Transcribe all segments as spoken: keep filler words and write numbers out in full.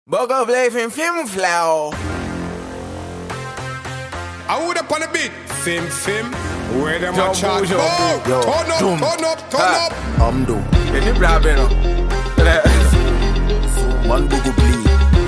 Bogo blijf in film flow. I would up on the beat. Fim, fim. Where them a chat? Yo, Oh, yo, turn up, doom. turn up, turn up. I'm do. Get the problem up. One bogo bleed.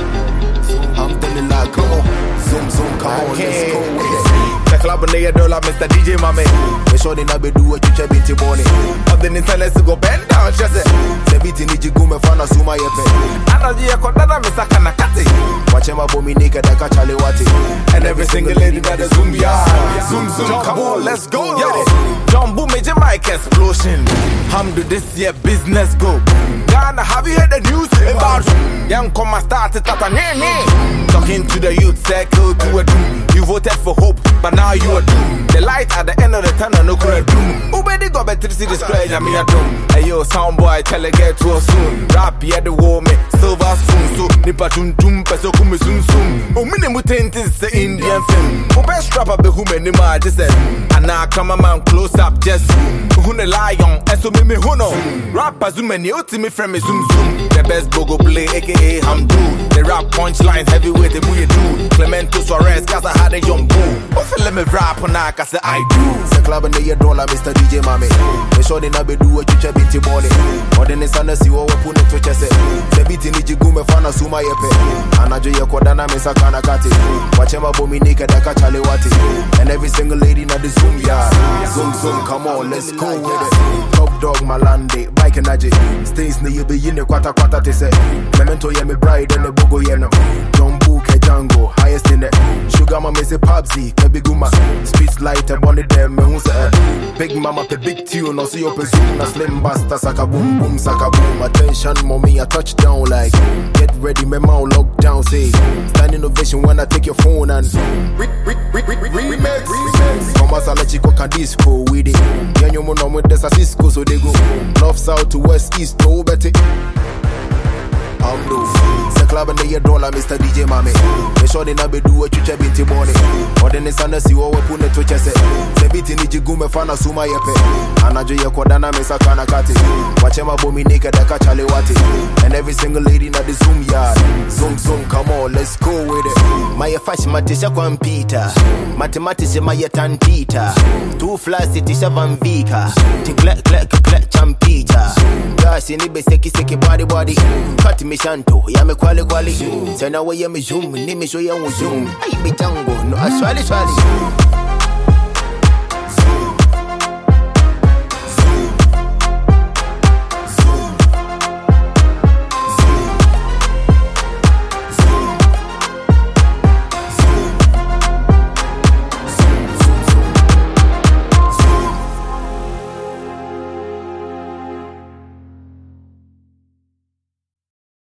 I'm telling like, come on. Zoom, zoom, come on, let's go with it. The club and they dollar, Mister D J Mame. Make sure they not be do what you check into money. Up the Nissan, let's go bend down, just it. Say beat in the go me fan a suma yepe. I know you got that, Mister Kanakati. Watch him up me naked like a Charlie Watty. And every single lady got a zoom, yeah. Zoom, zoom, come on, let's go. Yo, Jumbo major mic explosion. Ham do this year business go. Ghana, have you heard the news about young come and start it at a name? Talking to the youth circle to a doom. You voted for hope, but now you are doomed. The light at the end of the tunnel, no credit doom. Who better go better to see this crazy? I'm here doom. Hey yo, sound boy, tell it get to us soon. Rap yeah the war me, silver spoon. So nipa chun tum, peso kume soon soon. Oh minimum tent is the Indian film. Oh best rapper be who many ma just said. And now come a man close up just who the lion, and so me me who know. Rappers who many ultimate friend me zoom zoom. The best bogo play, aka Hamdu. The rap punchlines heavyweight, the way you do. Clemento Suarez, cause I had a young boo. Oh, let me rap on that, cause I do. Say club and they dollar, Mister D J Mame. Make sure they not be do what you check into money. Or then it's under see what we put it to chest. Say beat in the go me fan a suma yepe. And I do your kodana mesa kanakati. Watch him up me naked like a Charlie Watty. And every single lady na the zoom yard. Zoom zoom, come on, let's go with it. Top dog malande, bike and aje. Stays near you be in the quarter quarter to say. Memento ye me bride and the bogo ye no. Jumbo ke Django, highest in it. Sugar mama say Pabsy, Kebiguma. Streets light and bonnet them, me who say. Big mama pe big tune, no see you pe zoom. Na slim basta, saka boom boom, saka boom. Attention mommy, a touchdown like. Get ready, me mouth locked down, say. Stand innovation when I take your phone and. Remix, remix. Come as I let you go can disco with it. Yanyo mo no mo desa Cisco so they go. North, south to west, east, no better. I'm do. Say club and they dollar, Mister D J Mame. Make sure they not be do what you check into money. Or then it's under see what we put it to chest. Say beat in the go me fan a suma yepe. And I do your kodana mesa kanakati. Watch him up me naked like a Charlie Watty. And every single lady na the zoom yard. Zoom zoom, come on, let's go with it. My fashion matisha computer. Mathematics my tantita. Two flash it is a van vika. Ti clack clack clack champita. Gas in the seki seki body body. Cut me shanto, ya me quali quali. Say now we ya me zoom, ni me show ya zoom. I be tango, no I swally swally.